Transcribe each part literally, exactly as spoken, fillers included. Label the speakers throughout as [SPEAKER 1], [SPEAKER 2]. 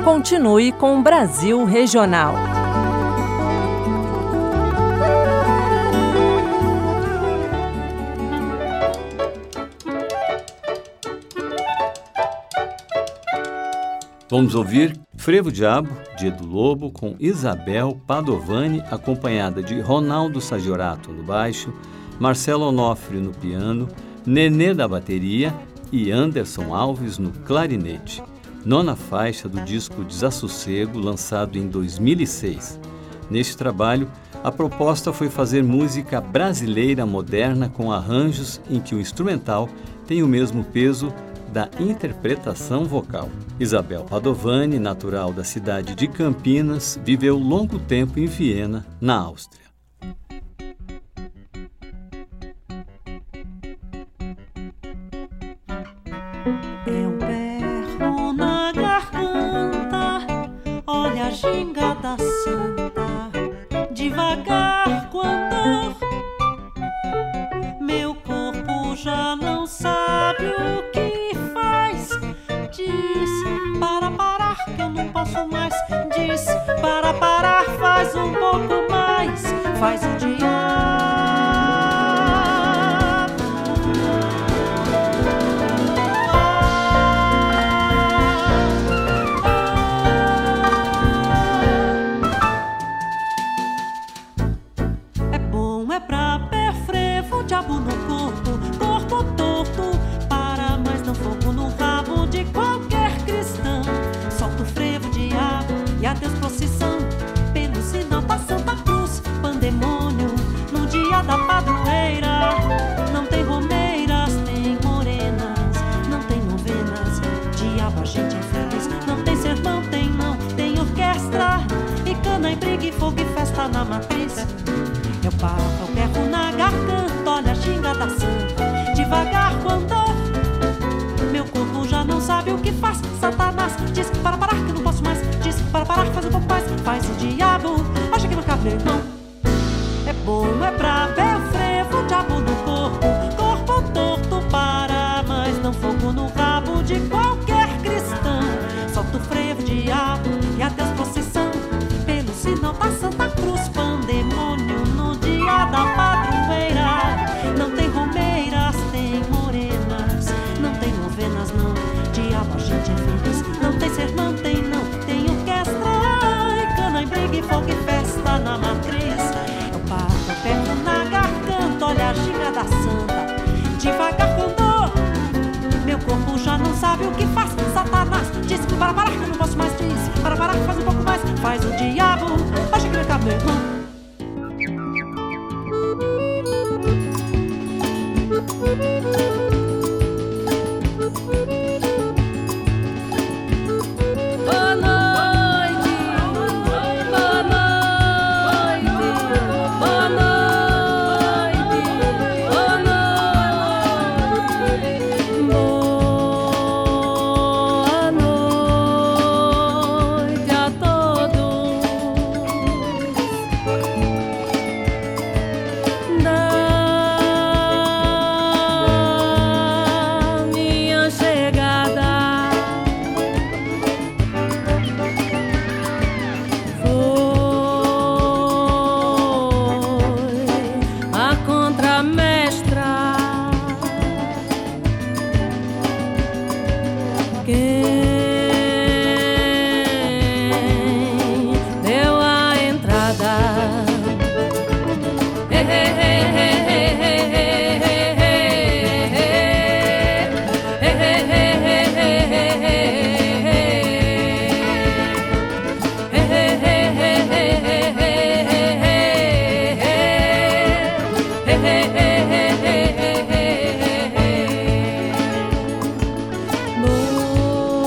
[SPEAKER 1] Continue com o Brasil Regional.
[SPEAKER 2] Vamos ouvir Frevo Diabo, de Edu Lobo, com Isabel Padovani, acompanhada de Ronaldo Sagiorato no baixo, Marcelo Onofre no piano, Nenê da bateria e Anderson Alves no clarinete. Nona faixa do disco Desassossego, lançado em dois mil e seis. Neste trabalho, a proposta foi fazer música brasileira moderna com arranjos em que o instrumental tem o mesmo peso da interpretação vocal. Isabel Padovani, natural da cidade de Campinas, viveu longo tempo em Viena, na Áustria.
[SPEAKER 3] Eu berro na garganta, olha a ginga da santa, devagar quando meu corpo já não sabe o que para parar que eu não posso mais. Diz para parar, faz um pouco mais. Faz o diabo. É bom, é pra pé frevo, diabo no corpo, corpo torto. Para mais não fogo no rabo de qualquer cristão. Solta o frevo, diabo, e adeus procissão, pelo sinal da Santa Cruz. Pandemônio no dia da padroeira. Não tem romeiras, tem morenas, não tem novenas. Diabo, a gente é feliz. Não tem sermão, tem não, tem orquestra e cana e briga e fogo e festa na matriz. Eu paro, eu berro na garganta, olha a ginga da santa, devagar quando meu corpo já não sabe o que faz. Satanás diz para parar que eu não posso mais. Diz para parar, faz um pouco mais. Faz o diabo, acha que não cabe não. É bom, é pra ver o frevo, diabo no corpo, corpo torto. Para mais não fogo no rabo de qualquer cristão. Solta o frevo, diabo, e adeus procissão, pelo sinal da Santa Cruz. Pandemônio no dia da padroeira. Não tem romeiras, tem morenas, não tem novenas não. Diabo, a gente é feliz. Não tem sermão, tem não, tem orquestra e cana e briga e fogo e festa na matriz. Eu paro, eu pego na garganta, olha a ginga da santa, devagar quando meu corpo já não sabe o que faz. Satanás diz para parar que eu não posso mais. Diz para parar, faz um pouco mais. Faz o diabo, acha que não cabe não.
[SPEAKER 4] No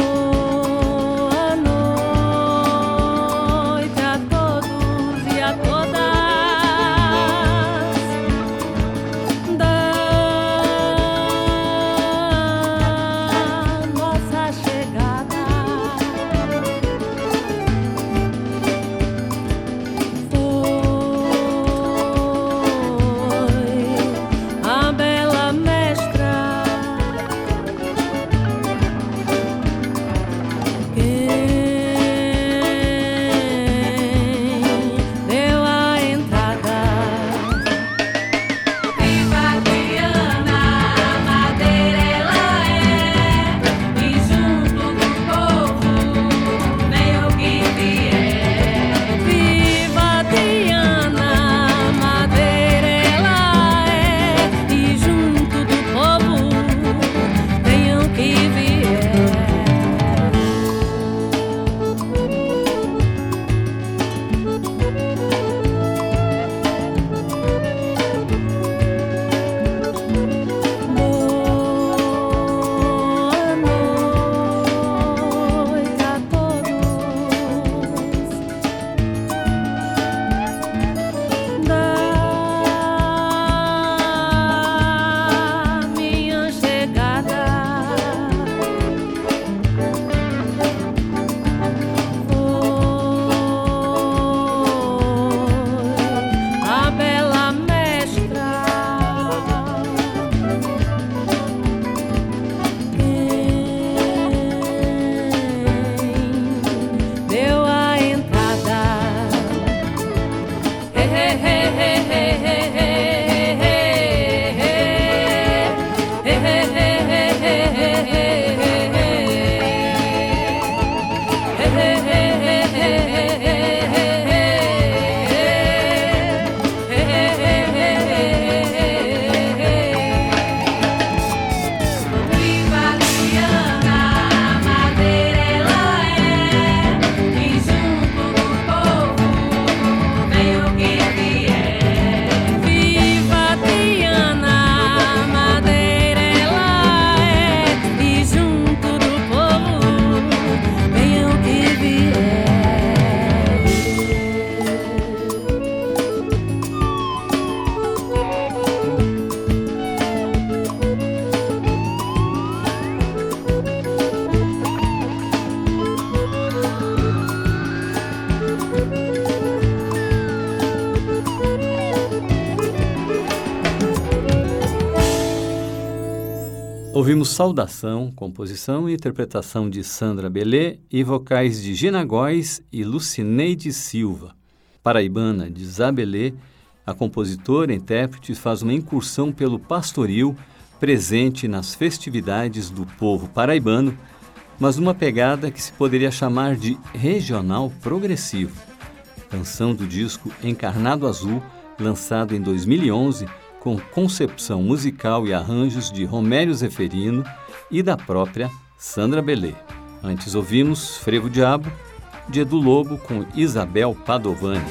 [SPEAKER 2] Ouvimos Saudação, composição e interpretação de Sandra Belê e vocais de Gina Góes e Lucineide Silva. Paraibana de Zá Belê, a compositora e intérprete faz uma incursão pelo pastoril presente nas festividades do povo paraibano, mas numa pegada que se poderia chamar de regional progressivo. Canção do disco Encarnado Azul, lançado em dois mil e onze, com concepção musical e arranjos de Romério Zeferino e da própria Sandra Belê. Antes ouvimos Frevo Diabo, de Edu Lobo, com Isabel Padovani.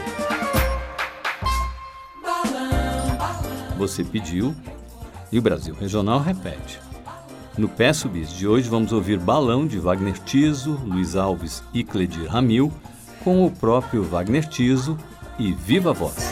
[SPEAKER 2] Você pediu e o Brasil Regional repete. No Peço Bis de hoje vamos ouvir Balão, de Wagner Tiso, Luiz Alves e Cledir Ramil, com o próprio Wagner Tiso e Viva Voz.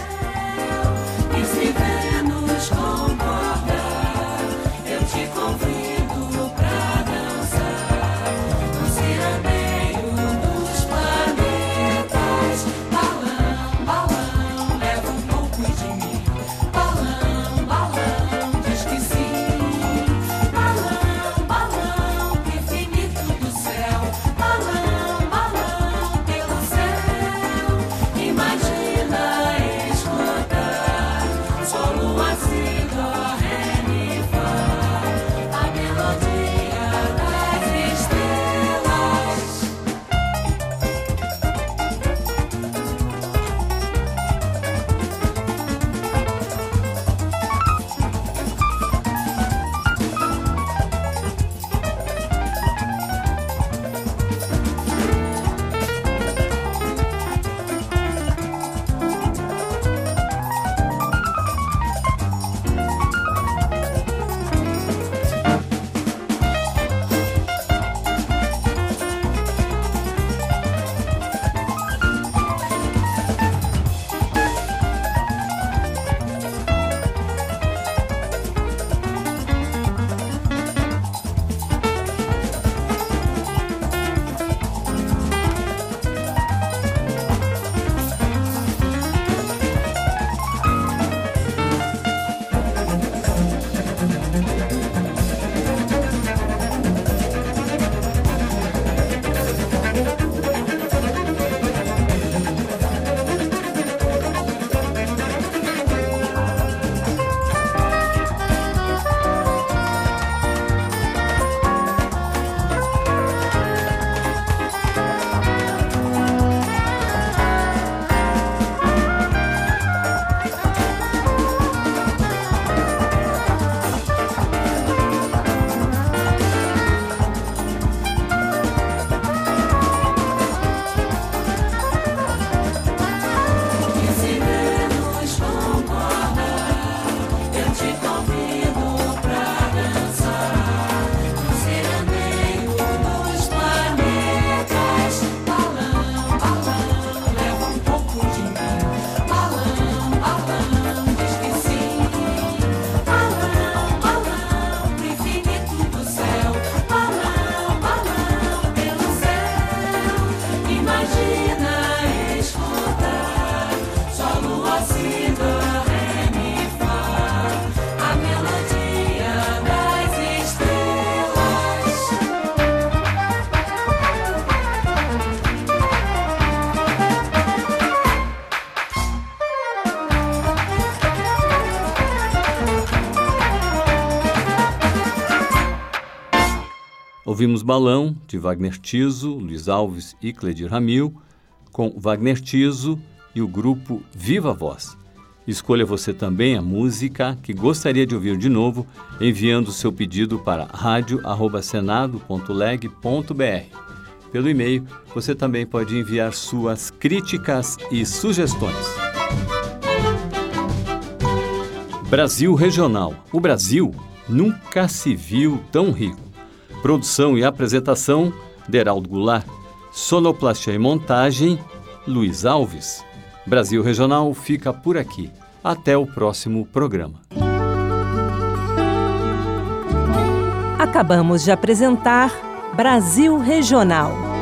[SPEAKER 2] Ouvimos Balão, de Wagner Tiso, Luiz Alves e Cledir Ramil, com Wagner Tiso e o grupo Viva Voz. Escolha você também a música que gostaria de ouvir de novo, enviando seu pedido para rádio arroba senado ponto leg ponto br. Pelo e-mail, você também pode enviar suas críticas e sugestões. Brasil Regional. O Brasil nunca se viu tão rico. Produção e apresentação, Deraldo Goulart. Sonoplastia e montagem, Luiz Alves. Brasil Regional fica por aqui. Até o próximo programa.
[SPEAKER 1] Acabamos de apresentar Brasil Regional.